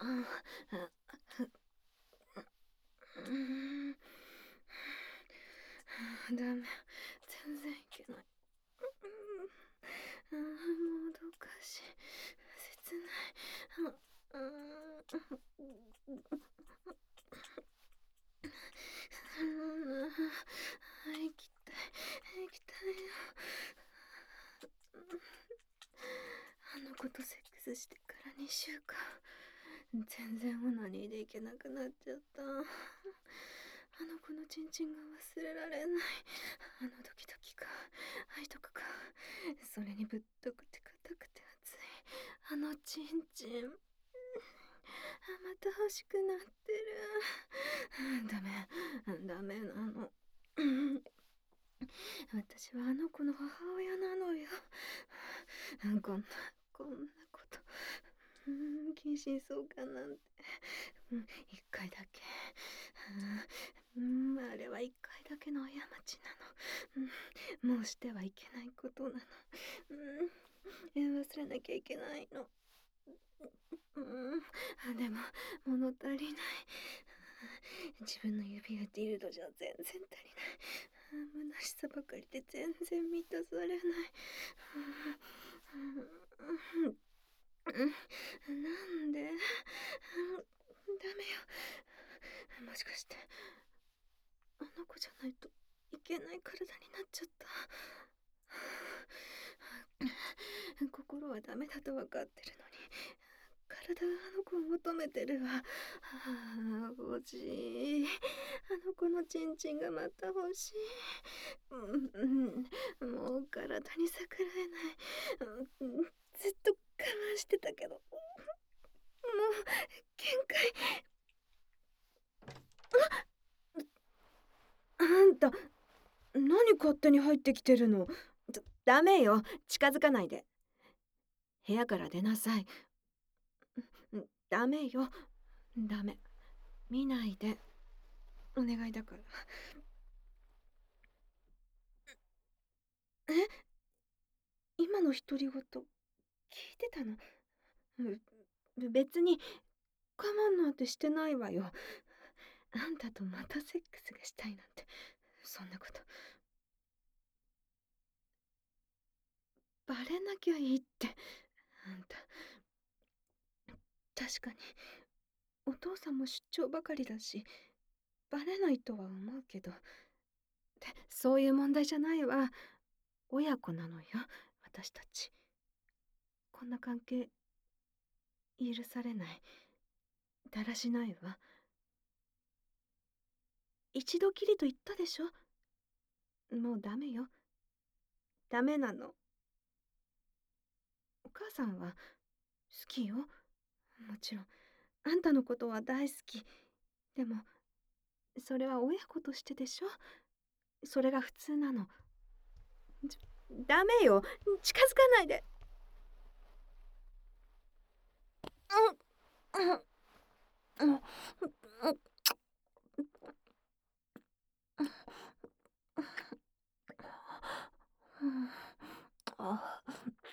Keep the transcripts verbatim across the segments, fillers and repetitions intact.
ダメ、全然いけない。ああ、もどかしい、切ない。ああ、行きたい、行きたいよ。あの子とセックスしてからにしゅうかん、全然オナニーでいけなくなっちゃった。あの子のチンチンが忘れられない。あのドキドキか愛とかか、それにぶっとくて硬くて熱いあのチンチン。また欲しくなってる。ダメ、ダメなの。私はあの子の母親なのよ。こんな、こんなこと。うん、近親相関なんて。うん、一回だけ。うん、あれは一回だけの過ちなの。うん、もうしてはいけないことなの。うん、忘れなきゃいけないの。うん、でも物足りない。自分の指やディルドじゃ全然足りない。虚しさばかりで全然満たされない。なんで？ダメよ。もしかしてあの子じゃないといけない体になっちゃった。心はダメだと分かってるのに体があの子を求めてるわ。はあ、欲しい。あの子のチンチンがまた欲しい。うんうん、もう体に逆らえない。うん、ずっと我慢してたけど、もう限界。あ、あんた何勝手に入ってきてるの？だ、ダメよ、近づかないで。部屋から出なさい。ダメよ、ダメ、見ないで、お願いだから。え、今の独り言聞いてたの？う別に我慢なんてしてないわよ。あんたとまたセックスがしたいなんて、そんなことバレなきゃいいって。あんた確かにお父さんも出張ばかりだしバレないとは思うけど、でそういう問題じゃないわ。親子なのよ、私たち。こんな関係許されない。だらしないわ。一度きりと言ったでしょ。もうダメよ。ダメなの。お母さんは好きよ。もちろんあんたのことは大好き。でもそれは親子としてでしょ。それが普通なの。ダメよ、近づかないで。あ、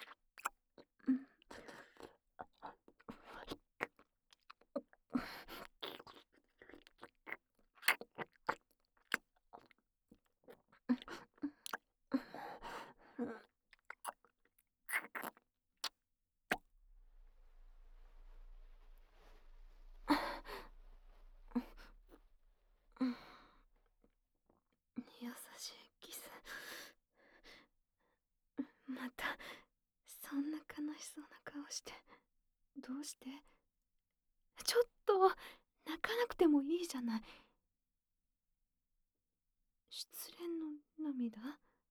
優しいキス。またそんな悲しそうな顔して。どうして？ちょっと泣かなくてもいいじゃない。失恋の涙？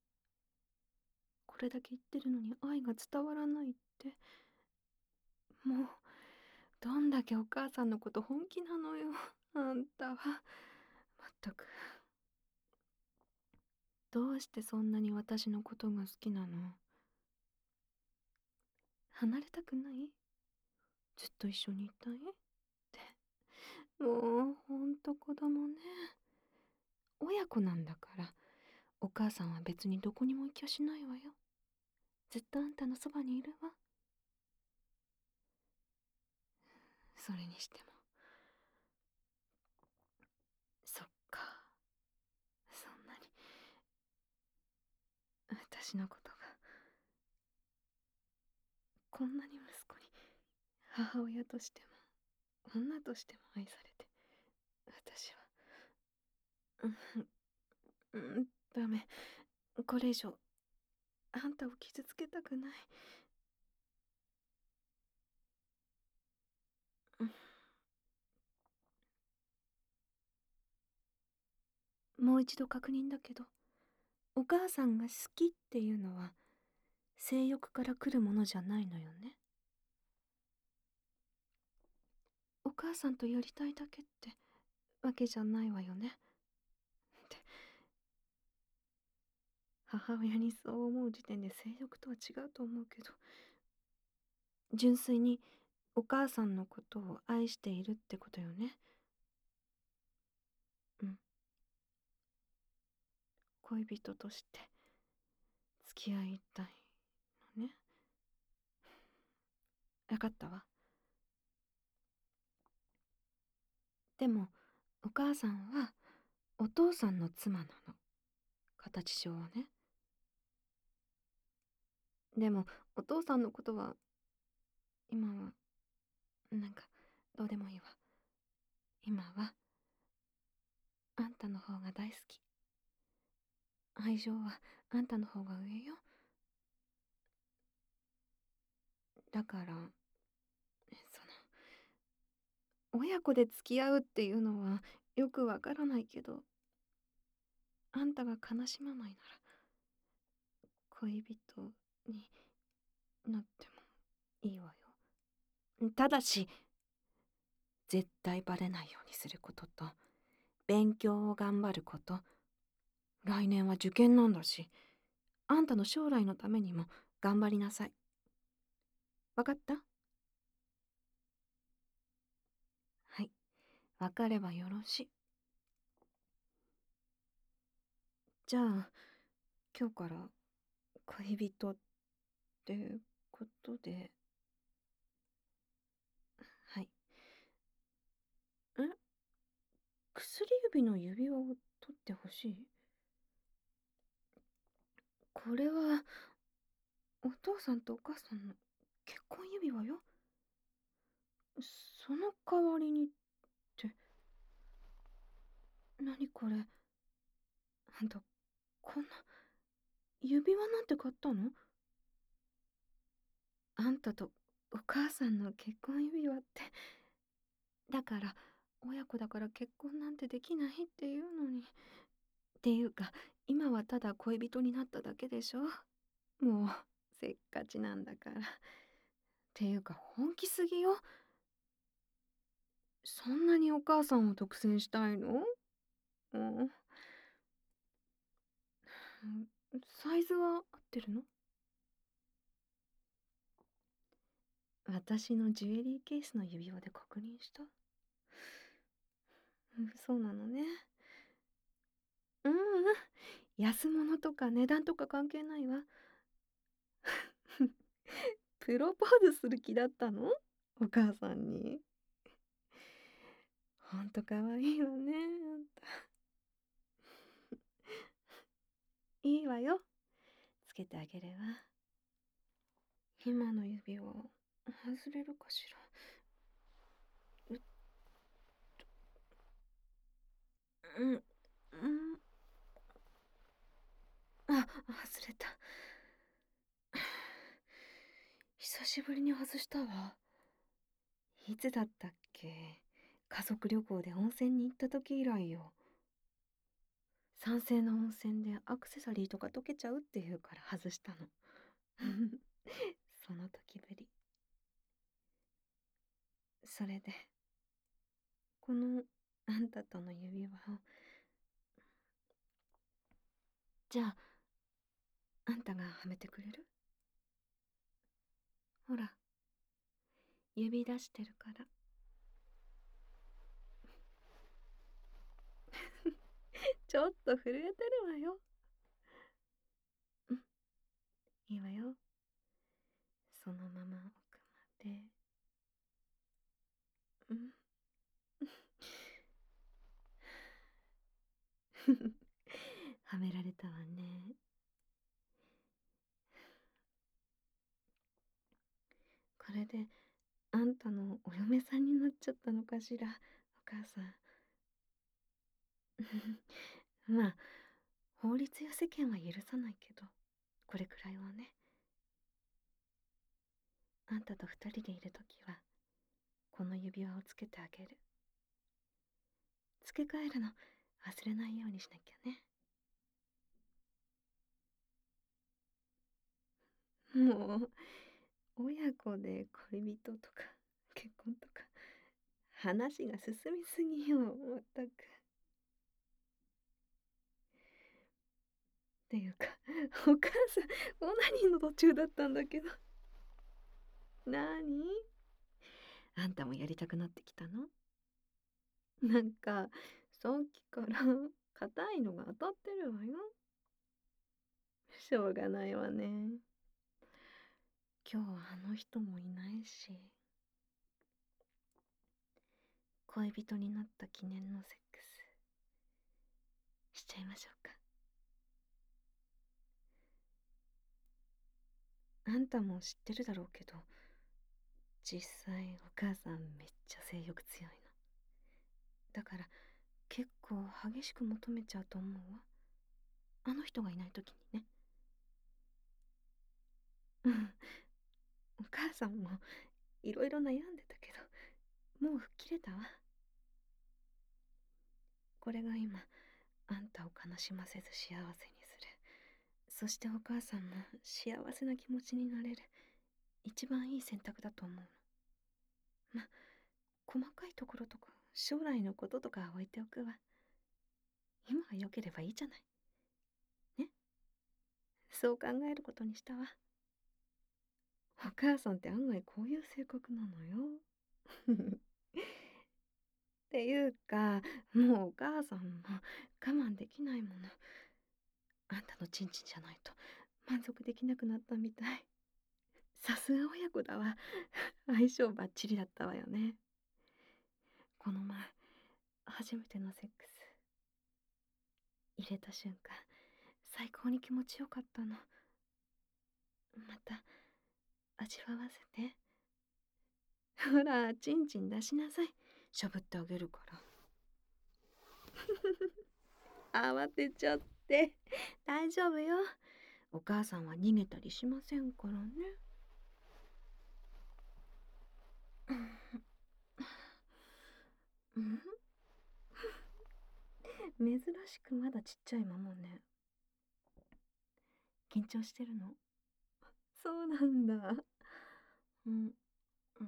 これだけ言ってるのに愛が伝わらないって。もうどんだけお母さんのこと本気なのよ、あんたは。まったく。どうしてそんなに私のことが好きなの？離れたくない？ずっと一緒にいたいって。もうほんと子供ね。親子なんだから、お母さんは別にどこにも行きゃしないわよ。ずっとあんたのそばにいるわ。 それにしても、そっか、そんなに私のことがこんなに息子に母親としても女としても愛されて、私はうん、うん、ダメ。これ以上あんたを傷つけたくない。もう一度確認だけど、お母さんが好きっていうのは性欲から来るものじゃないのよね。お母さんとやりたいだけってわけじゃないわよね。って母親にそう思う時点で性欲とは違うと思うけど、純粋にお母さんのことを愛しているってことよね。うん。恋人として付き合いたいのね。わかったわ。でもお母さんはお父さんの妻なの。形上はね。でもお父さんのことは今はなんかどうでもいいわ。今はあんたの方が大好き。愛情はあんたの方が上よ。だからその親子で付き合うっていうのはよくわからないけど、あんたが悲しまないなら恋人になってもいいわよ。ただし絶対バレないようにすることと、勉強を頑張ること。来年は受験なんだし、あんたの将来のためにも頑張りなさい。わかった？はい、わかればよろしい。じゃあ今日から恋人ってことで。はい。え、薬指の指輪を取ってほしい？これはお父さんとお母さんの結婚指輪よ。その代わりにって。何これ、あんたこんな指輪なんて買ったの？あんたとお母さんの結婚指輪って。だから親子だから結婚なんてできないっていうのに。っていうか今はただ恋人になっただけでしょ。もうせっかちなんだから。っていうか本気すぎよ。そんなにお母さんを独占したいの？うん、サイズは合ってるの？私のジュエリーケースの指輪で確認した？うん、そうなのね。うんうん。安物とか値段とか関係ないわ。プロポーズする気だったの？お母さんに。ほんとかわいいわね、あんた。いいわよ。つけてあげるわ。今の指輪外れるかしら。ううん、うん。あ、外れた。久しぶりに外したわ。いつだったっけ？家族旅行で温泉に行った時以来よ。酸性の温泉でアクセサリーとか溶けちゃうっていうから外したの。その時ぶり。それでこのあんたとの指輪を。じゃああんたがはめてくれる？ほら指出してるから。ちょっと震えてるわよ。うん、いいわよ。そのまま奥まではめられたわね。これであんたのお嫁さんになっちゃったのかしら、お母さん。まあ、法律や世間は許さないけど、これくらいはね。あんたと二人でいるときは、この指輪をつけてあげる。付け替えるの忘れないようにしなきゃね。もう、親子で恋人とか結婚とか、話が進みすぎよ、まったく。っていうか、お母さん、オナニーの途中だったんだけど。なに？あんたもやりたくなってきたの？なんか、さっきから硬いのが当たってるわよ。しょうがないわね。今日はあの人もいないし、恋人になった記念のセックスしちゃいましょうか。あんたも知ってるだろうけど、実際お母さんめっちゃ性欲強いの。だから結構激しく求めちゃうと思うわ。あの人がいない時にね。うん。お母さんもいろいろ悩んでたけど、もう吹っ切れたわ。これが今あんたを悲しませず幸せにする、そしてお母さんも幸せな気持ちになれる一番いい選択だと思うの。ま、細かいところとか将来のこととかは置いておくわ。今が良ければいいじゃないね。そう考えることにしたわ。お母さんって案外こういう性格なのよ。っていうか、もうお母さんも我慢できないもの。あんたのチンチンじゃないと満足できなくなったみたい。さすが親子だわ。相性バッチリだったわよね。この前、初めてのセックス入れた瞬間、最高に気持ちよかったの。また味わわせて。ほら、チンチン出しなさい。しゃぶってあげるから。慌てちゃって。大丈夫よ。お母さんは逃げたりしませんからね。うん、珍しくまだちっちゃいままね。緊張してるの？そうなんだ。うん、うん。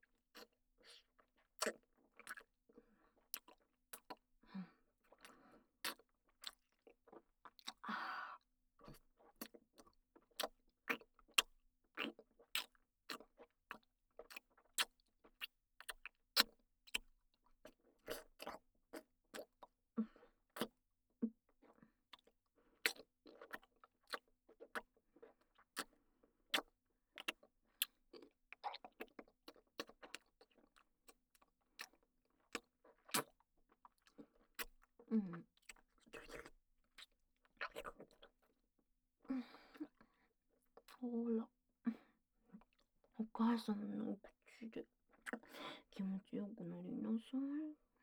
うん。ほら、お母さんのお口で気持ちよくなりなさい。うん。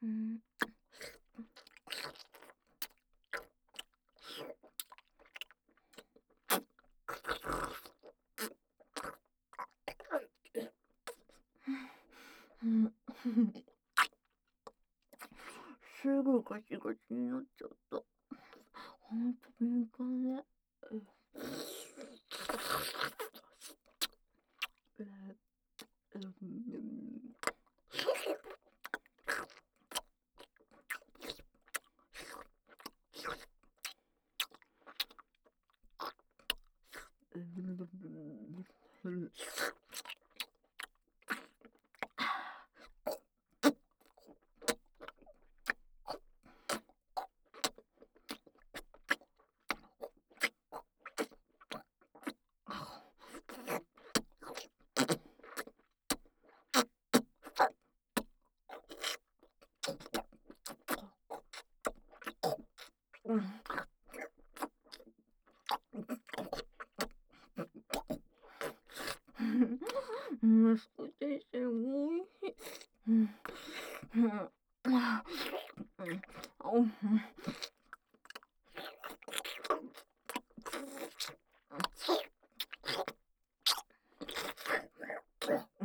うん。すぐガチガチになっちゃった。ほんと敏感ね。 スク先生おいしい。うん。うん。あうん。おうん。うん。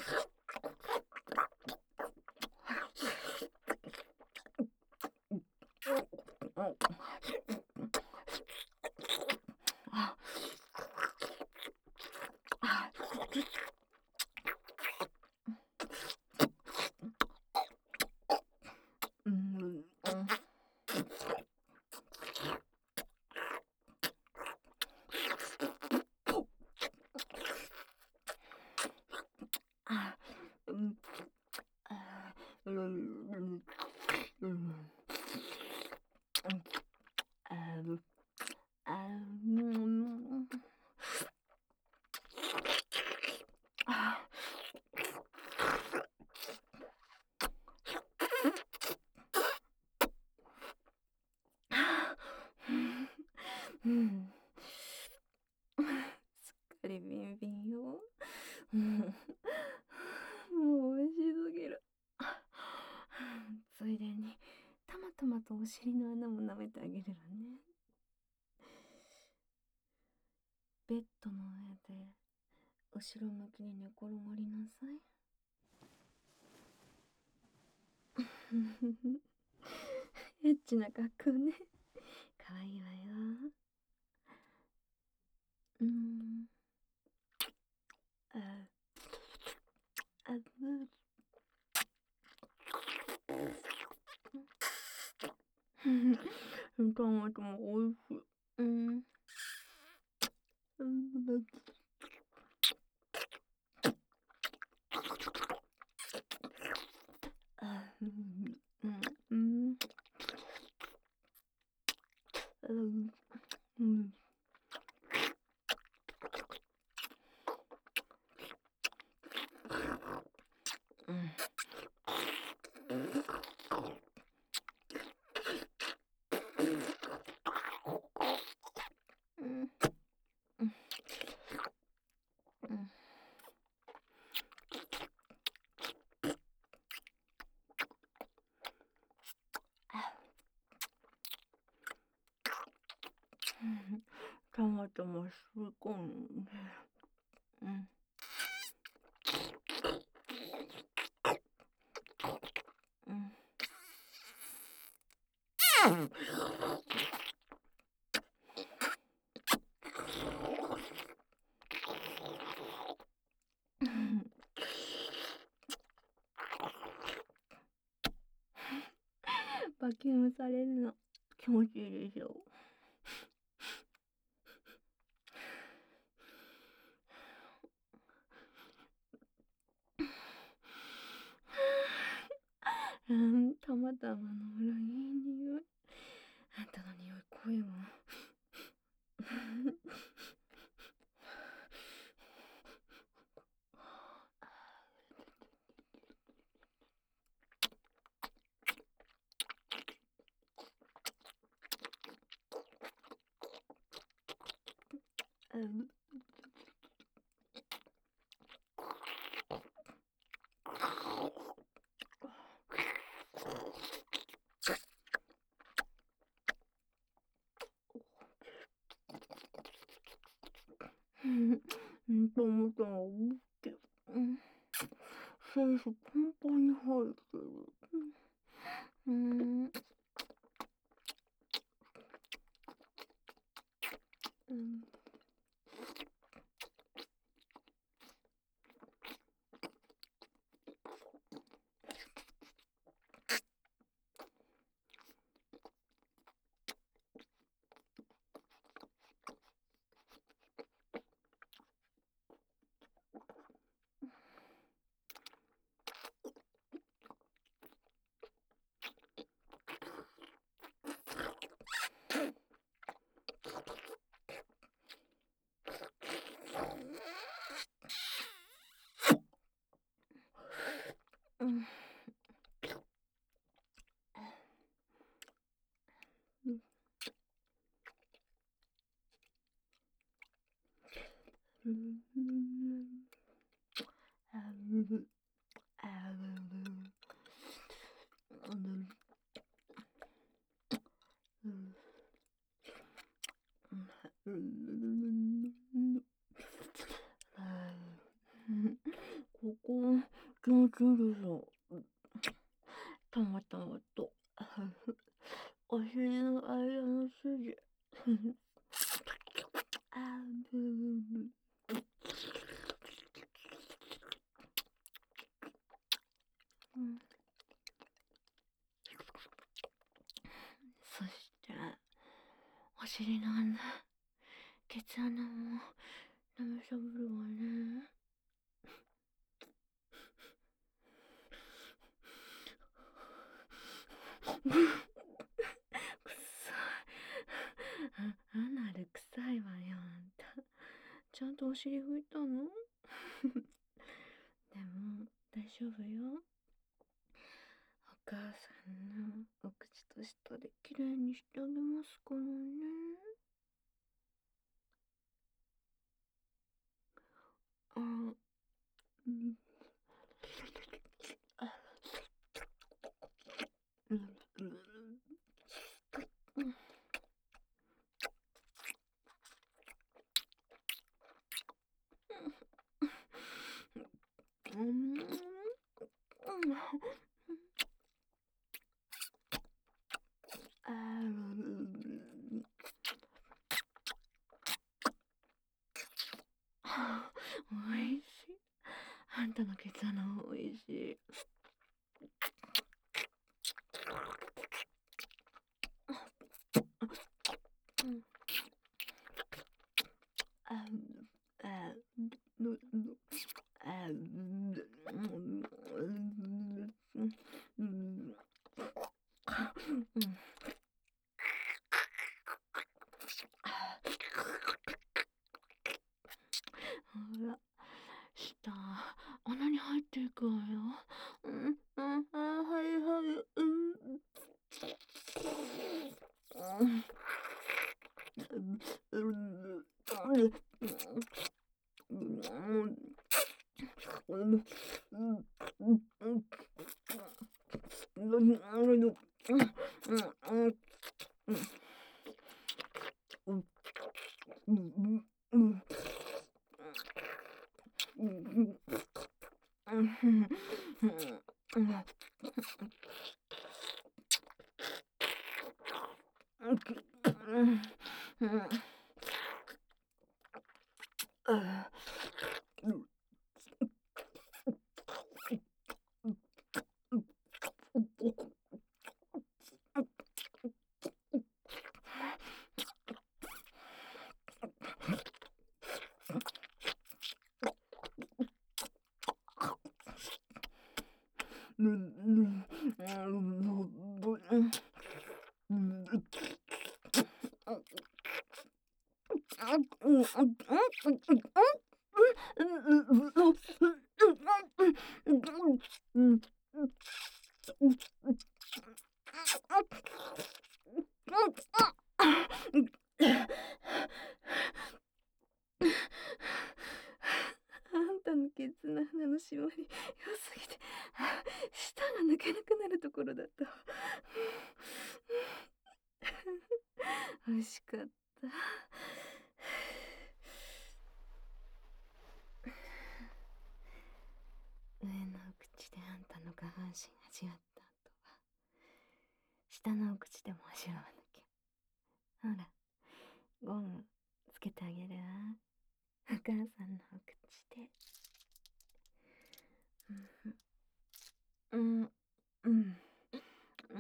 ああうん。うん。あうん。あうん。うん。うん。ああうん。あうん。すっかりビンビンよ。うん。もう美味しすぎる。ついでにたまたまとお尻の穴も舐めてあげるわね。ベッドの上で後ろ向きに寝転がりなさい。エッチな格好ね。かわいいわよ。うん。あ、あぶ。トマトも美味しい。うん。うん。あ、うん。うん。うん。うん。うん。うん。うん。うん。うん。トマトも吸い込んで。うん。うん。バキュームされるの気持ちいいでしょ。うん、たまたまのほらいい匂い。あんたの匂い濃いわ。うん。うん、たまたま思ってる。うん。センスパンパンに入ってる。うん。うん。うん。うん。うん。 ここ気持ちいいでしょ。たまたまとお尻の間の筋あーうん、そしてお尻の穴、ケツ穴も舐めしゃぶるわね。くさい。アナル臭いわよ、あんた。ちゃんとお尻拭いたの？でも大丈夫よ。お母さんのお口と舌できれいにしてあげますからね。あ、うん。あ、うん、うん、うん。うん、あー、おいしい。あんたのケツ穴おいしい。うん。あ、あ、ぬ、ぬ、あ、ぬ、うん、うん。ほら、下、穴に入っていくわよ。うん、うん、あ、はいはい、うん。うん、うん、あんたのケツの穴の締まり良すぎて舌が抜けなくなるところだったわ。美味しかった。上のお口であんたの下半身味わった後は下のお口でも味わわなきゃ。ほら、ゴムつけてあげるわ。お母さんのお口で。うん、うん、うん。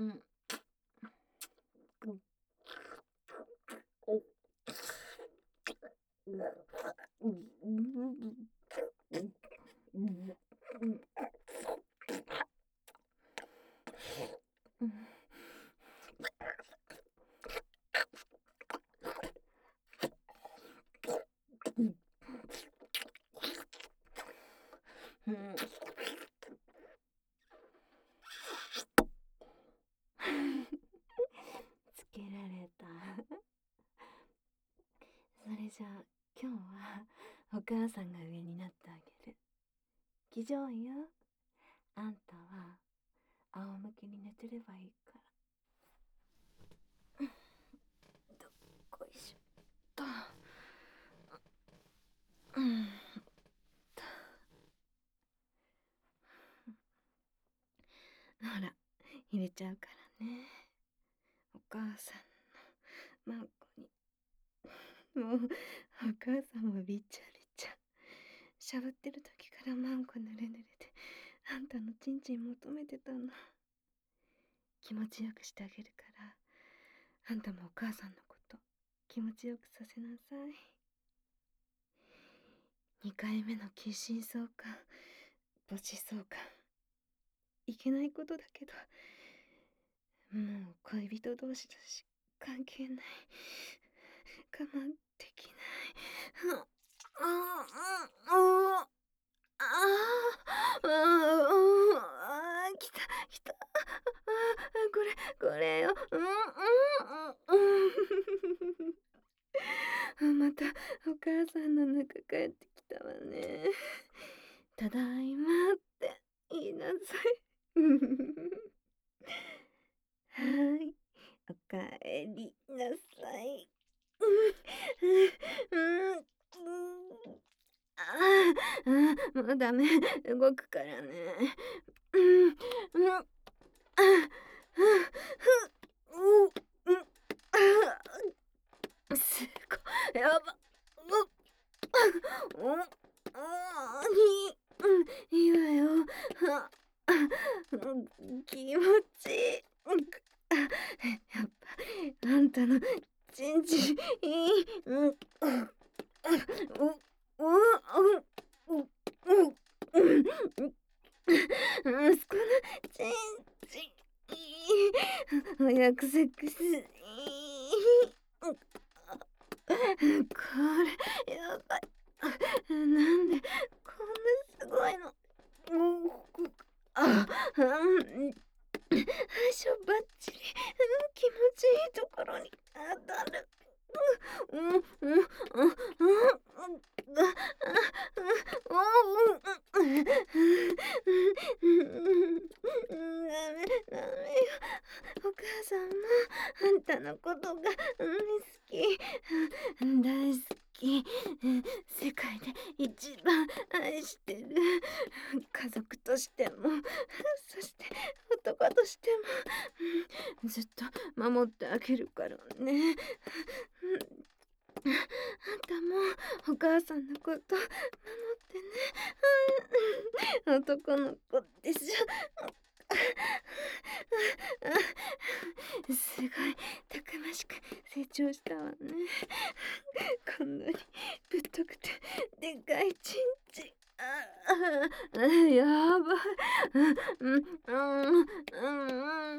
つけられた。それじゃあ今日はお母さんが上になってあげる。 気丈よ。あんたは仰向けに寝てればいいから。どっこいしょっと。うんほら、入れちゃうからね。お母さんのマンコに。もう、お母さんもびちゃびちゃ。しゃぶってる時からマンコぬれぬれで、あんたのチンチン求めてたの。気持ちよくしてあげるから、あんたもお母さんのこと気持ちよくさせなさい。にかいめの近親相関、母子相関。いけないことだけど、もう恋人同士だし、関係ない。我慢できない。ああ、ああ、ああ、ああ、来た、来た。ああ、これ、これよ。うん、うん、うん。また、お母さんの中帰ってきたわね。ただいまって言いなさい。はい、おかえりなさい。うん、うん、うん。ああ、もうダメ。動くからね。うん、うん、あ、あ、ふ、う、うん、あ、すごい、やば、う、う、う、いい、うん、いいわよ。あ、気持ちいい。やっぱ、あんたのちんちん、いい、うん、う、う、う、う、う、うん、息子のちんちん、いい、早くセックス、いい、これ、やばい。なんで、こんなすごいの。あ、うん。相性バッチリ、うん、気持ちいいところに当たる。うん、うん、うん、うん、うん、うん、うん、ダメ、ダメよ。お母さんもあんたのことが、うん、好き、大好き、世界で一番愛してる。家族としても、そして男としても、ずっと守ってあげるからね。あんたもお母さんのこと守ってね。男の子でしょ。すごいたくましく成長したわね。こんなにぶっとくてでかいちんちん。ああ、やばい。うん、うん、うん、うん、うん、うん、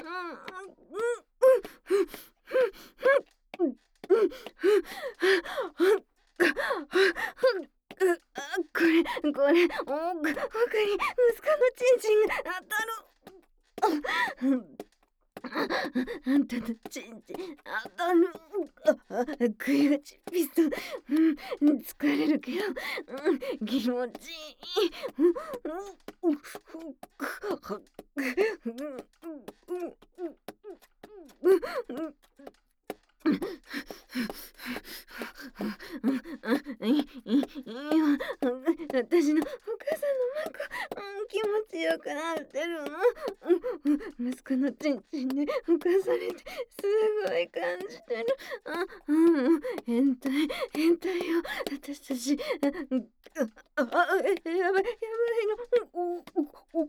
うん、これ、これ、お奥に息子のチンチンが当たる。あんたのチンチン当たる。食い打ちピストル、うん、疲れるけど、うん、気持ちいい。いい、いい、いいわ。私のお母さんのマンコ、うん、気持ちよくなってるの。うん、息子のチンチンで浮かされて、すごい感じてる。あ、うん、変態、変態よ。私たち、あ、あ、あ、えやばい、やばいの。お、お、お、お、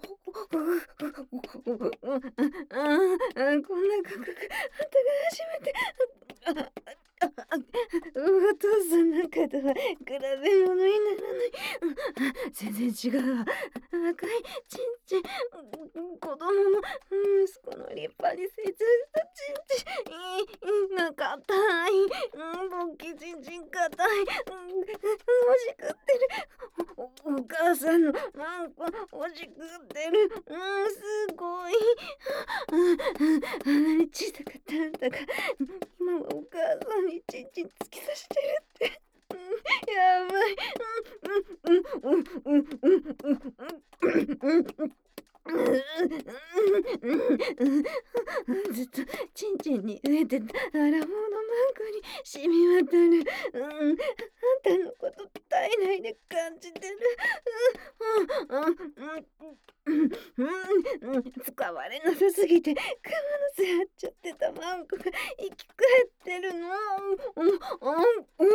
お、あ、あ、こんな感覚、あんたが初めて。あ、あ、あ、お父さんなんかとは比べ物にならない。全然違うわ。赤いちんちん、子供の息子の立派に成長したちんちん、いい、が硬い、うん、ボッキちんちん硬い、うん、おしくってる。お、お母さんのマンコ、おしくってる。うん、すごい。あんなに小さかったあんたが、今はお母さんにちんちん突き刺してるって。うん、やばい。うん、うん、うん、 ずっとちんちんに植えてたアラモードマークに染み渡る。うん、あんたのこと体内で感じてる。うん、うん、うん、うん、うん、使われなさすぎてクモの巣張っちゃってたマンコが生き返ってるの。うん、うん、うん、うん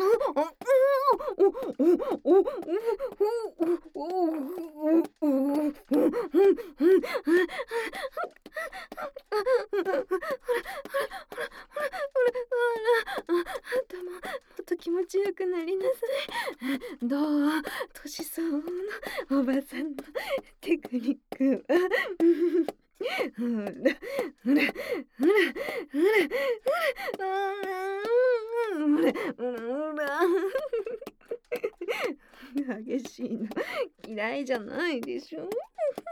頭もっと気持ちよくなりなさい。どう年相応のおばさんのテクニックは。ほらほらほらほらほらほらほら激しいの嫌いじゃないでしょ。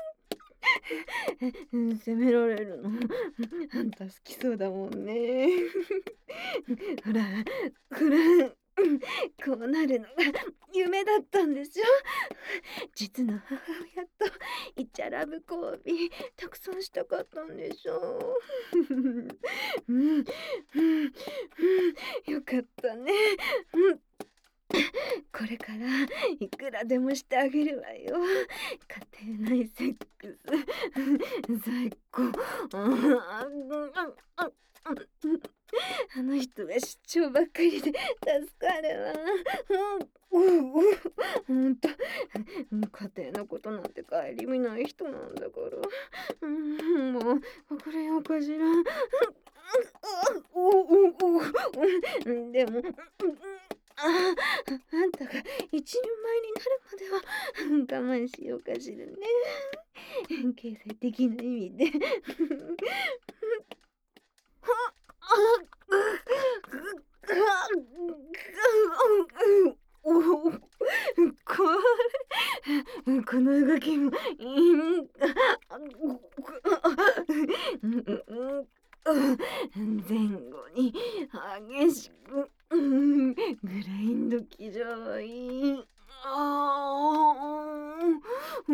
責められるのあんた好きそうだもんね。ほらほらこうなるのが夢だったんでしょ。実の母親とイチャラブ交尾たくさんしたかったんでしょ。うん、うん、うん、よかったね。うん、これからいくらでもしてあげるわよ。家庭内セックス最高。あの人は出張ばっかりで助かるわ。うん、ほんと家庭のことなんて顧みない人なんだから。うん、もうこれよかしら。でもああんたが一人前になるまでは我慢しようかしらね。経済的な意味で。これこの動きも前後に激しくグラインド騎乗位。あー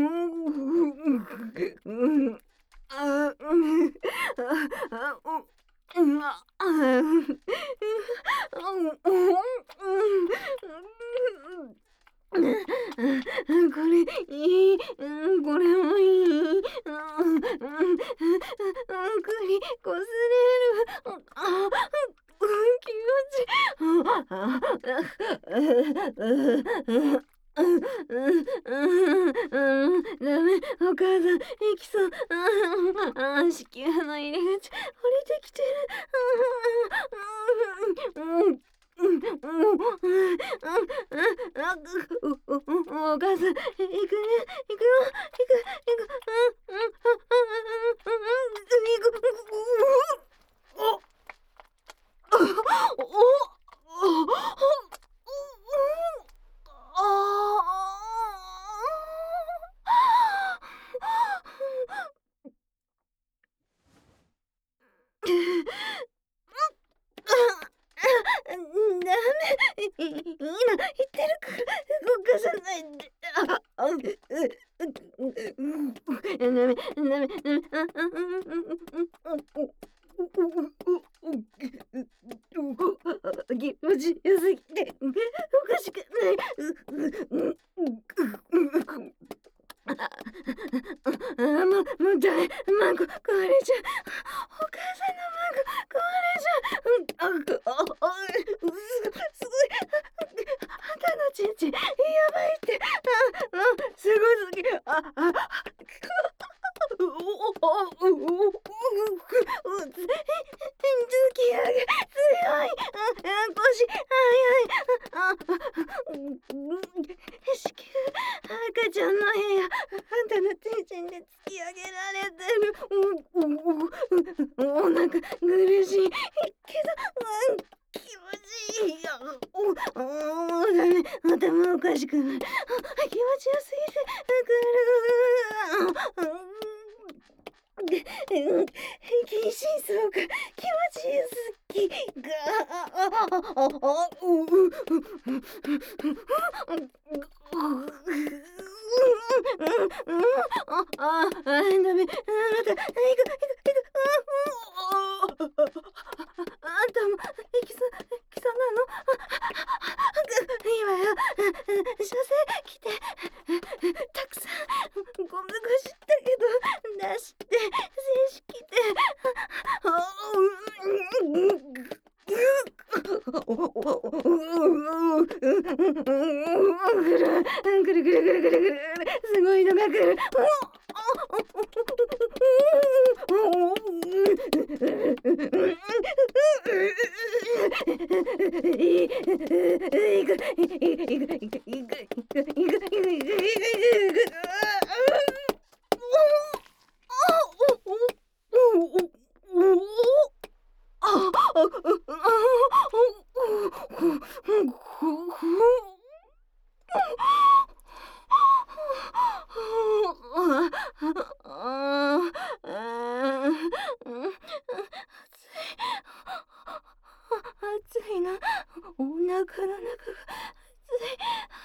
うんあうんあうんあこれいい、うん、これもいい、うん、うん、うん、栗こすれる、あ、気持ちいい。うん、うん、うん、ダメ、お母さん、行きそう。うん、子宮の入り口、降りてきてる。うん、うん、うん、うん、うん、うん、お母さん、行くね、行くよ、行く、行く、うん、うん、うん、うん、うん、うん、行く、お、お、お、ダメ、今言ってるから動かさないで。あ、あ、う、う、う、ダメ、ダメ、ダメ、気持ちよすぎておかしくない。あ、もう、もうダメ、マンコ壊れちゃう。お母さんのマンコ壊れちゃう。あ、あ、あ、すごい、すごい。あんたのちんちんやばいって。あ、あ、すごいすぎる。あ、あ、お、お、お、お、お、お、突き上げ強い。あ、腰速い。あ、子宮赤ちゃんの部屋あんたのちんちんで突き上げられてる。お、お、お、お腹苦しいけど、うん、気持ちいいよ。お、お、ダメ、頭おかしくなる。あ、気持ちよすぎてくる。うん、近親相が気持ちよすぎが、あ、あ、あ、あ、う、う、う、 あ、あ、あ、ダメ。あ、また、いく、いく、いく、あ、あ、あんたも、エキサ、エキサなの？いいわよ。射精来て、たくさん、ゴム串だけど、出して、精子来て、ぐるぐるぐるぐるぐるぐるぐる、すごいのが来る。暑いな。お腹の中が暑い。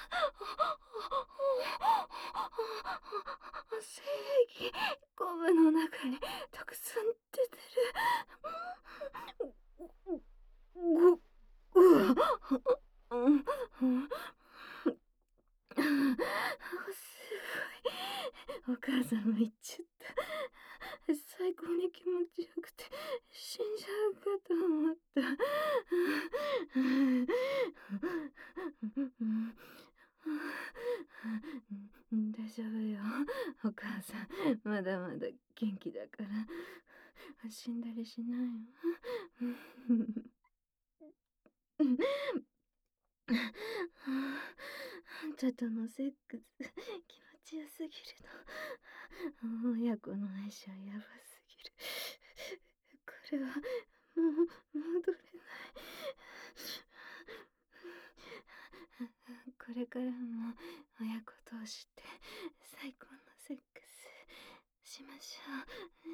精液、ゴムの中にたくさん出てる。ご、うわ、うん、うん、すごい。お母さんも言っちゃった。最高に気持ちよくて死んじゃうかと思った。大丈夫よ。お母さん、まだまだ元気だから。死んだりしないよ。あんたとのセックス、気持ちよすぎるの。親子の相性やばすぎる。これは、もう、戻れない。これからも、親子同士で、最高のセックス、しましょう。